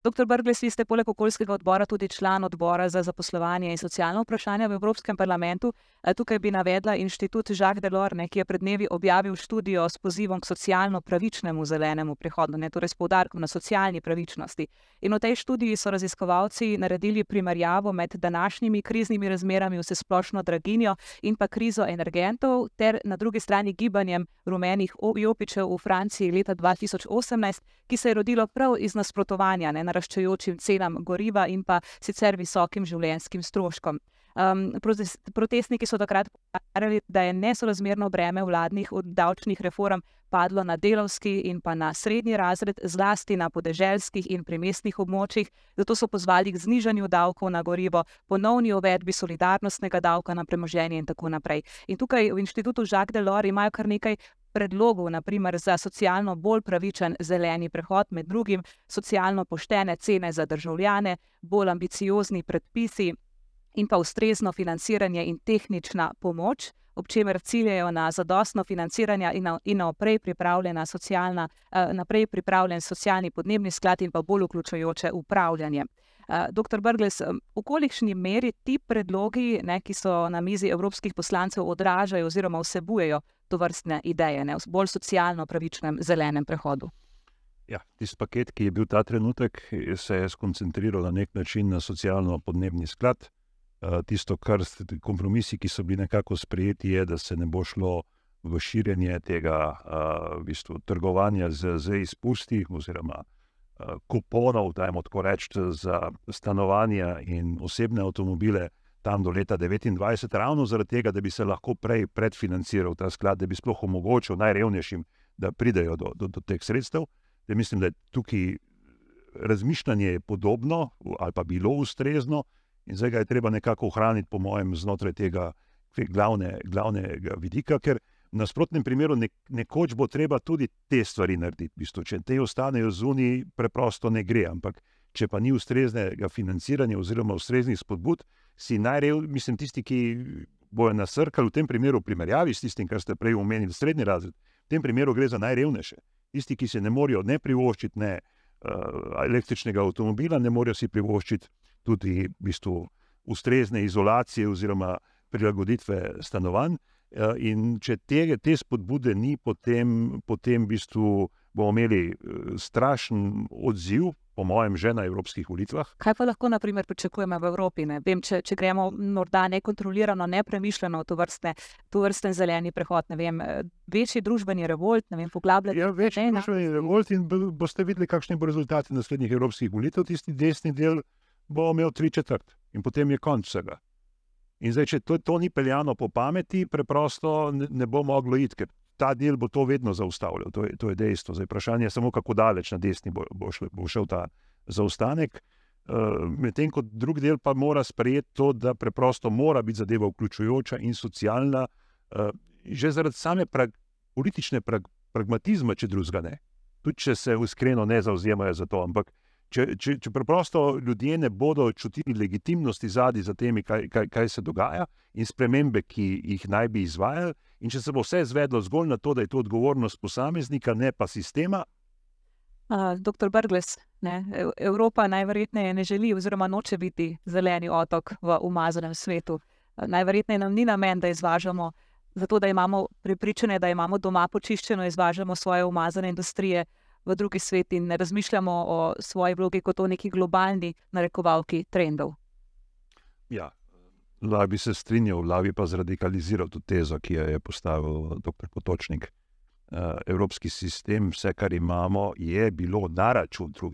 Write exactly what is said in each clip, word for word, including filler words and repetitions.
doktor Brglez, vi ste poleg okoljskega odbora tudi član odbora za zaposlovanje in socialno vprašanje v Evropskem parlamentu. Tukaj bi navedla inštitut Jacques Delors, ne, ki je pred dnevi objavil študijo s pozivom k socialno pravičnemu zelenemu prehodu, ne, torej s poudarkom na socialni pravičnosti. In v tej študiji so raziskovalci naredili primerjavo med današnjimi kriznimi razmerami, vsesplošno draginjo in pa krizo energentov ter na drugi strani gibanjem rumenih jopičev v Franciji leta dva tisoč osemnajst, ki se je rodilo prav iz nasprotovanja ne, naraščajočim cenam goriva in pa sicer visokim življenjskim stroškom. Um, protestniki so takrat poudarjali, da je nesorazmerno breme vladnih davčnih reform padlo na delavski in pa na srednji razred, zlasti na podeželskih in primestnih območjih, zato so pozvali k znižanju davkov na gorivo, ponovni uvedbi solidarnostnega davka na premoženje in tako naprej. In tukaj v inštitutu Jacques Delors imajo kar nekaj predlogov, na primer za socialno bolj pravičen zeleni prehod, med drugim socialno poštene cene za državljane, bolj ambiciozni predpisi in pa ustrezno financiranje in tehnična pomoč, ob čemer ciljajo na zadostno financiranje in na, in na prej pripravljena socialna, naprej pripravljen socialni podnebni sklad in pa bolj vključujoče upravljanje. doktor Brglez, v kolikšni meri ti predlogi, ne, ki so na mizi evropskih poslancev, odražajo oziroma vsebujejo tovrstne ideje, ne, v bolj socialno pravičnem zelenem prehodu? Ja, tisti paket, ki je bil ta trenutek, se je skoncentriral na nek način na socialno-podnebni sklad. Tisto, kar kompromisi, ki so bili nekako sprejeti, je, da se ne bo šlo v širjenje tega v bistvu, trgovanja z, z izpusti oziroma kuponov, dajmo tako reči, za stanovanja in osebne avtomobile tam do leta devetindvajset, ravno zaradi tega, da bi se lahko prej predfinanciral ta sklad, da bi sploh omogočil najrevnejšim, da pridejo do, do, do teh sredstev. Da mislim, da je tukaj razmišljanje podobno ali pa bilo ustrezno in zdaj ga je treba nekako ohraniti, po mojem, znotraj tega glavne, glavnega vidika, ker v nasprotnem primeru nek, nekoč bo treba tudi te stvari narediti. V bistvu, če te ostanejo zunaj, preprosto ne gre, ampak če pa ni ustreznega financiranja oziroma ustreznih spodbud, si najrev, mislim, tisti, ki bojo nasrkali v tem primeru v primerjavi s tistim, kar ste prej omenili, srednji razred, v tem primeru gre za najrevnejše. Tisti, ki se ne morejo ne privoščiti ne uh, električnega avtomobila, ne morejo si privoščiti tudi v bistvu ustrezne izolacije oziroma prilagoditve stanovanj. Uh, in če te, te spodbude ni, potem, potem v bistvu bomo imeli uh, strašen odziv, po mojem, že na evropskih volitvah. Kaj pa lahko, na primer, pričakujemo v Evropi? Ne? Vem, če, če gremo morda nekontrolirano, nepremišljeno v tovrstne, tovrsten zeleni prehod, ne vem, večji družbeni revolt, ne vem, poglabljati. Ja, večji družbeni revolt in boste videli, kakšni bo rezultati naslednjih evropskih volitev. Tisti desni del bo imel tri četrt in potem je konc vsega. In zdaj, če to, to ni peljano po pameti, preprosto ne, ne bo moglo iti, ker ta del bo to vedno zaustavljal, to je, to je dejstvo. Zdaj, vprašanje je samo, kako daleč na desni bo, bo, šel, bo šel ta zaostanek. Uh, medtem ko drug del pa mora sprejeti to, da preprosto mora biti zadeva vključujoča in socialna, uh, že zaradi same prag, politične prag, pragmatizma, če drugega ne. Tudi če se iskreno ne zauzemajo za to, ampak če, če, če preprosto ljudje ne bodo čutili legitimnosti zadaj za temi, kaj, kaj, kaj se dogaja in spremembe, ki jih naj bi izvajali, in če se bo vse zvedlo zgolj na to, da je to odgovornost posameznika, ne pa sistema. Uh, doktor Brglez, ne, Evropa najverjetneje ne želi oziroma noče biti zeleni otok v umazanem svetu. Uh, najverjetneje nam ni namen, da izvažamo, zato da imamo prepričane, da imamo doma počiščeno, izvažamo svoje umazane industrije v drugi svet in ne razmišljamo o svoji vlogi kot o neki globalni narekovalki trendov. Ja, lahko bi se strinjal, lahko bi pa zradikaliziral to tezo, ki jo je postavil doktor Potočnik. Uh, evropski sistem, vse, kar imamo, je bilo na račun drugih.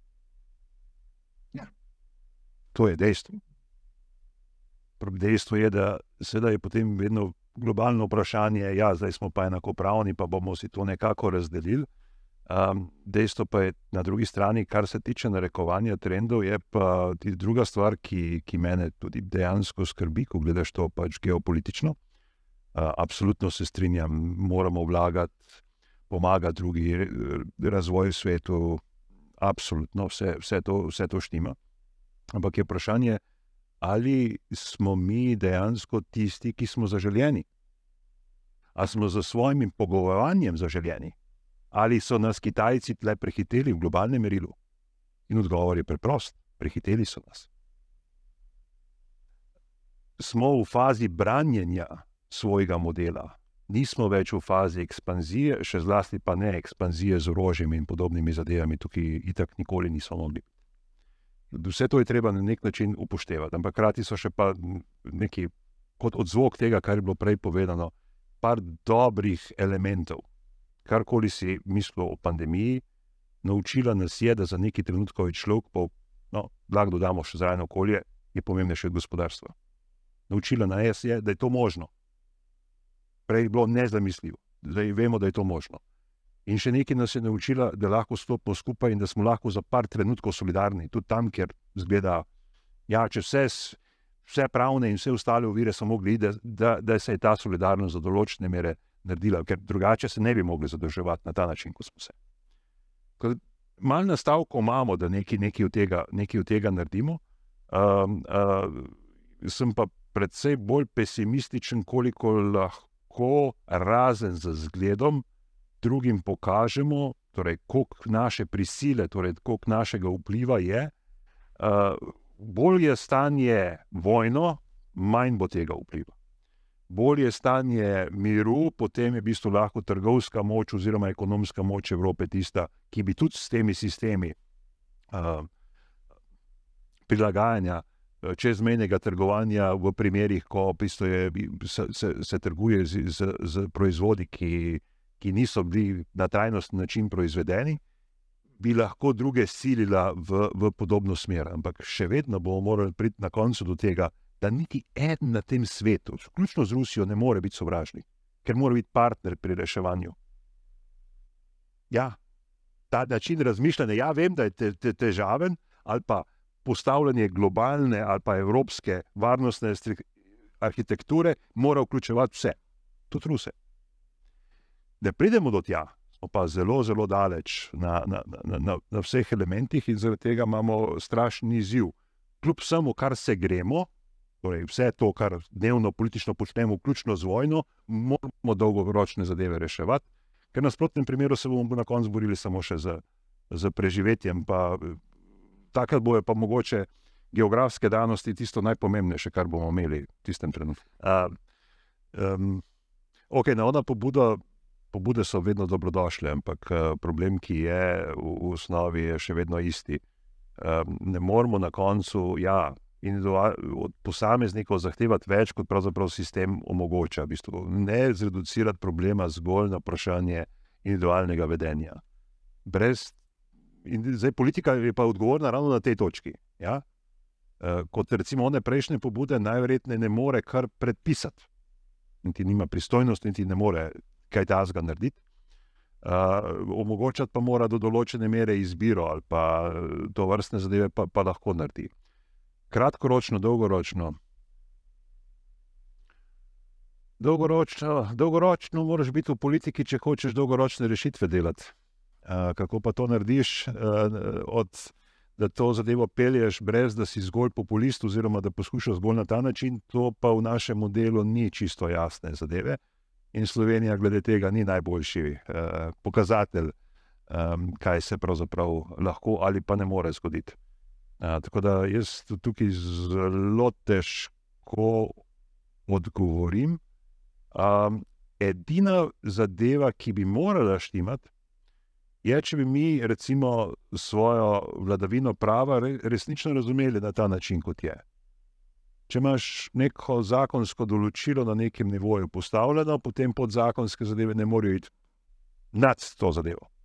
Ja. To je dejstvo. Dejstvo je, da sedaj je potem vedno globalno vprašanje, ja, zdaj smo pa enakopravni, pa bomo si to nekako razdelili. Um, dejstvo pa je na drugi strani, kar se tiče narekovanja trendov, je pa druga stvar, ki, ki mene tudi dejansko skrbi, ko gledaš to pač geopolitično. Uh, absolutno se strinjam, moramo vlagati, pomagati drugi, razvoj v svetu, absolutno, vse, vse, to, vse to štima. Ampak je vprašanje, ali smo mi dejansko tisti, ki smo zaželjeni? Ali smo za svojim pogovarjanjem zaželjeni? Ali so nas Kitajci tle prehiteli v globalnem merilu? In odgovor je preprost, prehiteli so nas. Smo v fazi branjenja svojega modela, nismo več v fazi ekspanzije, še zlasti pa ne ekspanzije z orožjem in podobnimi zadevami, tukaj itak nikoli nismo mogli. Vse to je treba na nek način upoštevati, ampak hkrati so še pa neki, kot odzvok tega, kar je bilo prej povedano, par dobrih elementov. Karkoli si mislil o pandemiji, naučila nas je, da za neki trenutkov je človek, pa no, lahko dodamo še zraven okolje, je pomembnejše od gospodarstva. Naučila nas je, da je to možno. Prej je bilo nezamisljivo, zdaj vemo, da je to možno. In še nekaj nas je naučila, da lahko stopimo skupaj in da smo lahko za par trenutkov solidarni, tudi tam, kjer zgleda, ja, če vse, vse pravne in vse ostale ovire so mogli, da, da, da se je ta solidarnost za določene mere naredila, ker drugače se ne bi mogli zadrževati na ta način, kot smo se. Malo nastavko imamo, da nekaj, nekaj, od tega, nekaj od tega naredimo. Um, uh, sem pa predvsej bolj pesimističen, koliko lahko razen za zgledom drugim pokažemo, torej koliko naše prisile, torej koliko našega vpliva je. Uh, bolj je stanje vojno, manj bo tega vpliva. Bolj je stanje miru, potem je v bistvu lahko trgovska moč oziroma ekonomska moč Evrope tista, ki bi tudi s temi sistemi uh, prilagajanja, čezmejnega trgovanja v primerih, ko v bistvu je, se, se, se trguje z, z, z proizvodi, ki, ki niso bili na trajnostni način proizvedeni, bi lahko druge silila v, v podobno smer. Ampak še vedno bomo morali priti na koncu do tega, da niti eden na tem svetu, vključno z Rusijo, ne more biti sovražnik, ker mora biti partner pri reševanju. Ja, ta način razmišljanja, ja, vem, da je te, te, težaven, ali pa postavljanje globalne ali pa evropske varnostne arhitekture mora vključevati vse, tudi Ruse. Da pridemo do tja, smo pa zelo, zelo daleč na, na, na, na, na vseh elementih in zaradi tega imamo strašen izziv. Kljub vsemu, kar se gremo, torej vse to, kar dnevno politično počnemo, vključno z vojno, moramo dolgoročne zadeve reševati, ker na nasprotnem primeru se bomo na koncu borili samo še z, z preživetjem, pa takrat bojo pa mogoče geografske danosti tisto najpomembnejše, kar bomo imeli v tistem trenutku. Uh, um, ok, na ona pobuda, pobude so vedno dobrodošle, ampak uh, problem, ki je v, v osnovi, je še vedno isti. Um, ne moramo na koncu, ja, od posameznikov zahtevati več, kot pravzaprav sistem omogoča. V bistvu ne zreducirati problema zgolj na vprašanje individualnega vedenja. Brez, in zdaj politika je pa odgovorna ravno na tej točki. Ja? E, kot recimo one prejšnje pobude najverjetneje ne more kar predpisati. Niti nima pristojnosti, niti ne more kaj tazga narediti. E, omogočati pa mora do določene mere izbiro ali pa to vrstne zadeve pa, pa lahko naredi. Kratkoročno, dolgoročno. Dolgoročno, dolgoročno moraš biti v politiki, če hočeš dolgoročne rešitve delati. Uh, kako pa to narediš, uh, od, da to zadevo pelješ brez, da si zgolj populist oziroma da poskušaš zgolj na ta način, to pa v našem modelu ni čisto jasne zadeve. In Slovenija glede tega ni najboljši uh, pokazatelj, um, kaj se pravzaprav lahko ali pa ne more zgoditi. Uh, tako da jaz tukaj zelo težko odgovorim. Um, edina zadeva, ki bi morala štimati, je, če bi mi recimo svojo vladavino prava resnično razumeli na ta način, kot je. Če imaš neko zakonsko določilo na nekem nivoju postavljeno, potem podzakonske zadeve ne morejo iti nad to zadevo.